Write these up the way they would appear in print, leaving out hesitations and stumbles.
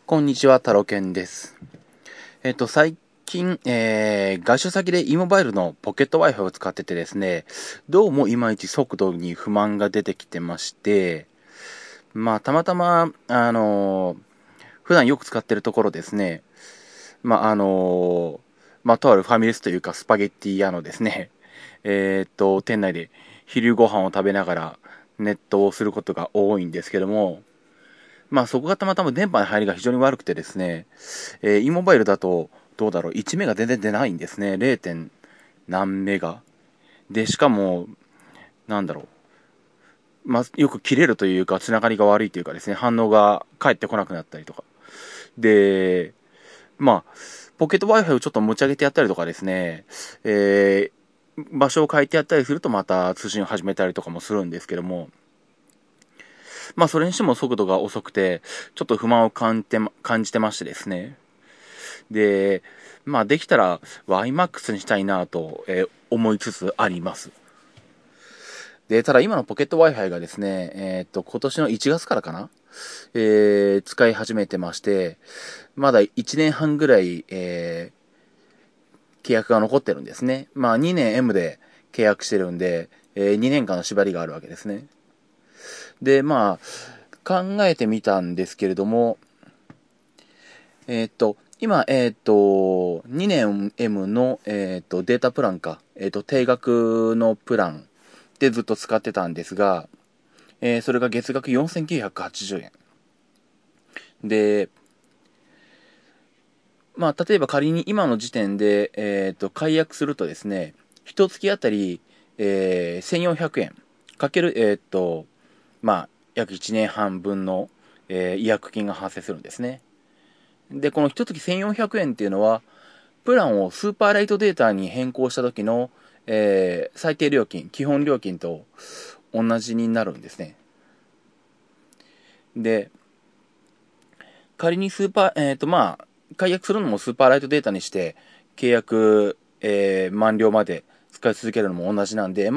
こんにちは、タロケンです。最近、外出先で e モバイルのポケット Wi-Fi を使っててですね、どうもいまいち速度に不満が出てきてまして、たまたま、普段よく使ってるところですね、とあるファミレスというかスパゲッティ屋のですね、店内で昼ご飯を食べながらネットをすることが多いんですけども、そこがたまたま電波の入りが非常に悪くてですね、e モバイルだと、どうだろう、1メガ全然出ないんですね。0. 点何メガ。で、しかも、なんだろよく切れるというか、つながりが悪いというかですね、反応が返ってこなくなったりとか。で、ポケット Wi-Fi をちょっと持ち上げてやったりとかですね、場所を変えてやったりするとまた通信を始めたりとかもするんですけども、それにしても速度が遅くて、ちょっと不満を感じてましてですね。で、できたら YMAX にしたいなと、思いつつあります。で、ただ今のポケット Wi-Fi がですね、今年の1月からかな、使い始めてまして、まだ1年半ぐらい、契約が残ってるんですね。2年 M で契約してるんで、2年間の縛りがあるわけですね。で、考えてみたんですけれども、今、2年 M の、データプランか、定額のプランでずっと使ってたんですが、それが月額4980円。で、例えば仮に今の時点で、解約するとですね、一月あたり、1400円かける、約1年半分の、違約金が発生するんですね。で、この一月1400円っていうのは、プランをスーパーライトデータに変更した時の、最低料金、基本料金と同じになるんですね。で、仮にスーパー、解約するのもスーパーライトデータにして、契約、満了まで使い続けるのも同じなんで、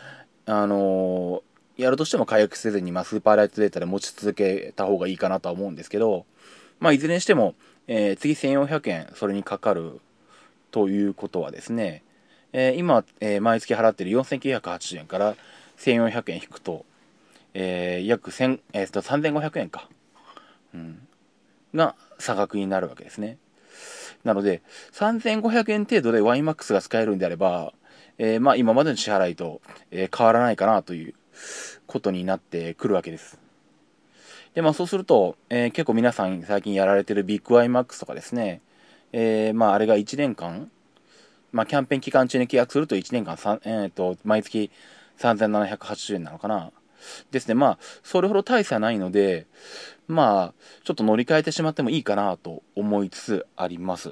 やるとしても解約せずに、スーパーライトデータで持ち続けた方がいいかなとは思うんですけど、いずれにしても、次1400円それにかかるということはですね、今、毎月払っている4980円から1400円引くと、約3500円か、が差額になるわけですね。なので、3500円程度で YMAX が使えるんであれば、今までの支払いと、変わらないかなということになってくるわけです。で、そうすると、結構皆さん最近やられてるビッグ YMAX とかですね、あれが1年間、キャンペーン期間中に契約すると1年間毎月3780円なのかな。ですね。それほど大差ないので、ちょっと乗り換えてしまってもいいかなと思いつつあります。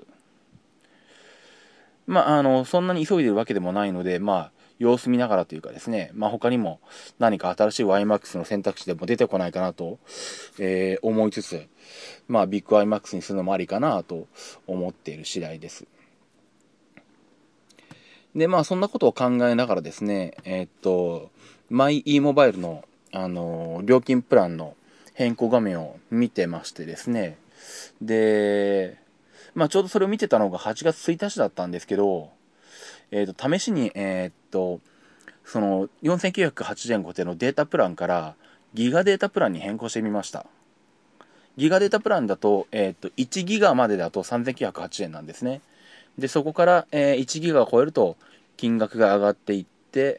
そんなに急いでるわけでもないので、様子見ながらというかですね、他にも何か新しい YMAX の選択肢でも出てこないかなと、思いつつ、ビッグ YMAX にするのもありかなと思っている次第です。で、そんなことを考えながらですね、マイ e モバイルの、料金プランの変更画面を見てましてですね、で、ちょうどそれを見てたのが8月1日だったんですけど、試しに、その4980円固定のデータプランからギガデータプランに変更してみました。ギガデータプランだと、1ギガまでだと3980円なんですね。で、そこから、1ギガを超えると金額が上がっていって、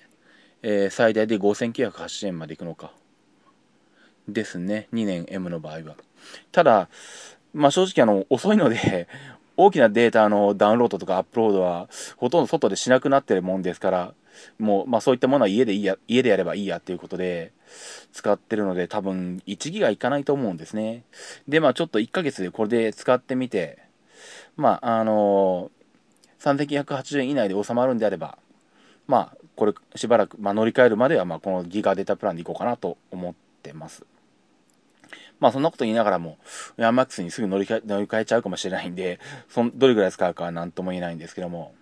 最大で5980円までいくのか。ですね。2年 M の場合は。ただ、正直遅いので大きなデータのダウンロードとかアップロードはほとんど外でしなくなってるもんですから、もう、そういったものは家でやればいいやっていうことで使ってるので、多分1ギガいかないと思うんですね。で、ちょっと1ヶ月でこれで使ってみて、3980円以内で収まるんであれば、これしばらく、乗り換えるまでは、このギガデータプランでいこうかなと思ってます。そんなこと言いながらも、ヤマックスにすぐ乗り換えちゃうかもしれないんで、どれぐらい使うかは何とも言えないんですけども。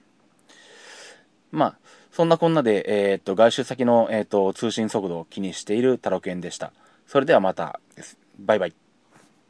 そんなこんなで、外出先の、通信速度を気にしているタロケンでした。それではまたです。バイバイ。